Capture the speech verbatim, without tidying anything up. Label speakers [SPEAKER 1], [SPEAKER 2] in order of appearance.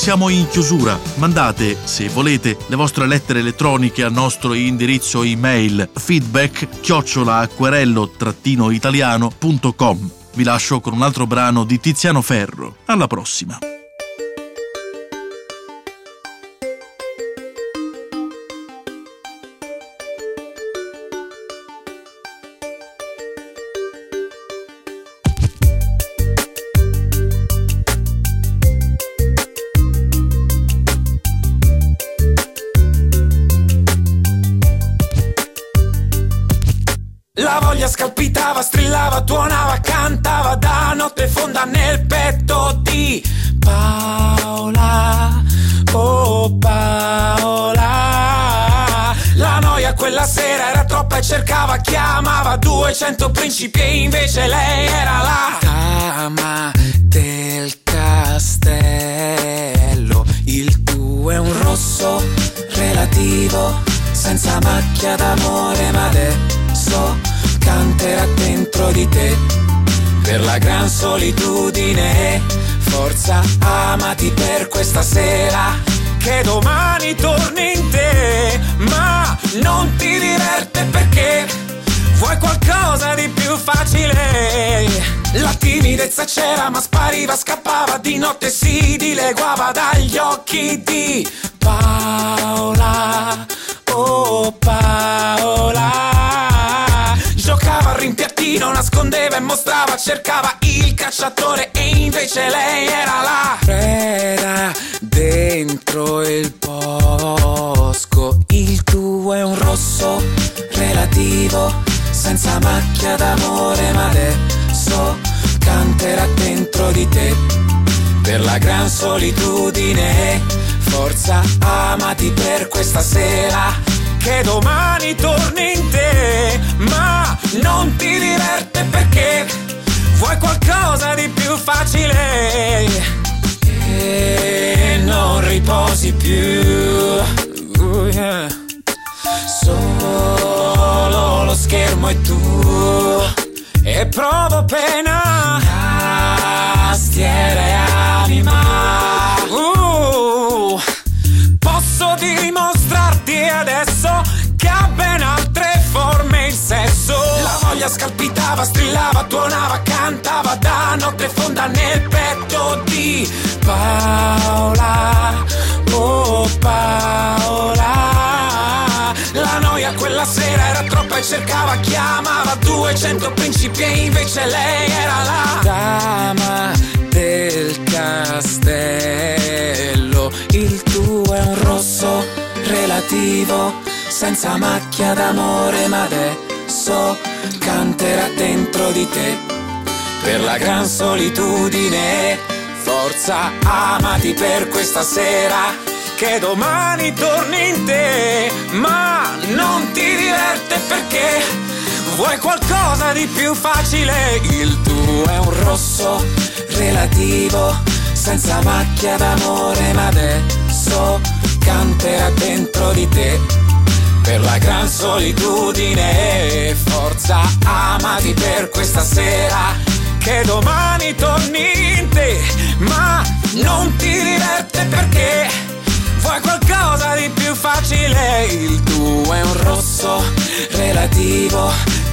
[SPEAKER 1] siamo in chiusura. Mandate, se volete, le vostre lettere elettroniche al nostro indirizzo email feedback chiocciola acquerello trattino italiano punto com. Vi lascio con un altro brano di Tiziano Ferro. Alla prossima.
[SPEAKER 2] La voglia scalpitava, strillava, tuonava, cantava da notte fonda nel petto di Paola, oh Paola. La noia quella sera era troppa e cercava, chiamava duecento principi e invece lei era la dama del castello. Il tuo è un rosso relativo, senza macchia d'amore, ma adesso canterà dentro di te per la gran solitudine. Forza, amati per questa sera, che domani torni in te, ma non ti diverte perché vuoi qualcosa di più facile. La timidezza c'era ma spariva, scappava, di notte si dileguava dagli occhi di Paola, oh Paola. Giocava al rimpiattino, nascondeva e mostrava, cercava il cacciatore e invece lei era la preda dentro il bosco. Il tuo è un rosso relativo, senza macchia d'amore, ma adesso canterà dentro di te per la gran solitudine. Forza, amati per questa sera, che domani torni in te, ma non ti diverte perché vuoi qualcosa di più facile e non riposi più. Uh, yeah. Solo lo schermo è tu e provo pena, tastiera e anima. Uh, posso dimostrarti adesso che ha ben altre forme il sesso. La voglia scalpitava, strillava, tuonava, cantava da notte fonda nel petto di Paola, oh Paola. La noia quella sera era troppa e cercava, chiamava duecento principi e invece lei era la dama del castello. Il tuo è un rosso relativo, senza macchia d'amore, ma adesso canterà dentro di te per la gran solitudine. Forza, amati per questa sera, che domani torni in te, ma non ti diverte perché vuoi qualcosa di più facile. Il tuo è un rosso relativo, senza macchia d'amore, ma adesso canterà dentro di te per la gran solitudine. Forza, amati per questa sera, che domani torni in te, ma non ti diverte perché vuoi qualcosa di più facile. Il tuo è un rosso relativo,